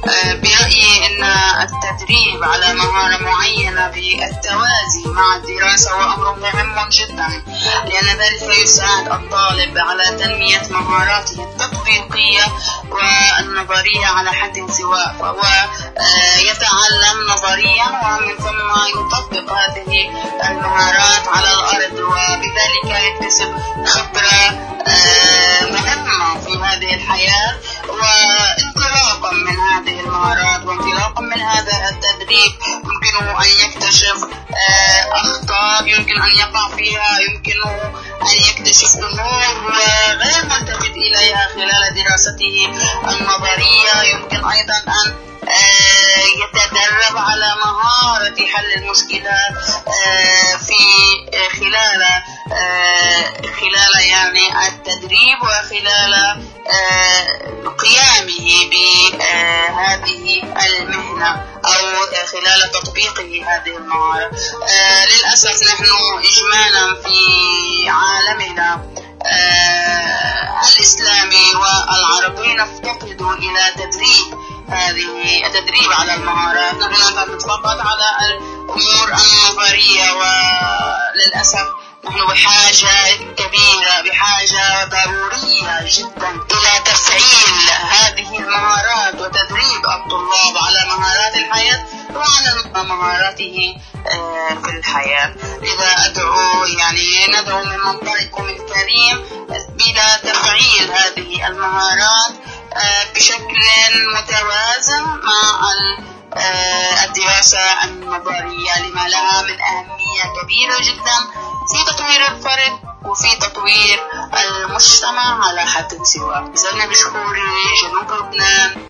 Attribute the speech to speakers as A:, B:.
A: برأيي أن التدريب على مهارة معينة بالتوازي مع الدراسة هو أمر مهم جدا، لأن ذلك يساعد الطالب على تنمية مهاراته التطبيقية والنظرية على حد سواء، فهو يتعلم نظريا ومن ثم يطبق هذه المهارات على الأرض، وبذلك يكتسب خبرة مهمة في هذه الحياة. وانطلاقا من هذه المهارات وانطلاقا من هذا التدريب يمكنه أن يكتشف أخطاء يمكن أن يقع فيها، يمكنه أن يكتشف أمور غير ملتفت إليها خلال دراسته النظرية، يمكن أيضا أن يتدرب على مهارة حل المشكلات في خلال يعني التدريب وخلال قيامه بهذه المهنة أو خلال تطبيقه هذه المهارة. للأسف نحن إجمالا في عالمنا الإسلامي والعربي نفتقد إلى التدريب على المهارات، نحن نعتمد فقط على الأمور النظرية، وللأسف نحن بحاجة كبيرة، بحاجة ضرورية جدا إلى تفعيل هذه المهارات وتدريب الطلاب على مهارات الحياة وعلى مهاراته في الحياة. لذا ندعو من منطقكم الكريم إلى تفعيل هذه المهارات بشكل متوازن مع الدراسة النظرية، لما لها من أهمية كبيرة جدا في تطوير الفرد وفي تطوير المجتمع على حد سواء. زلنا بشكوري جنوب لبنان.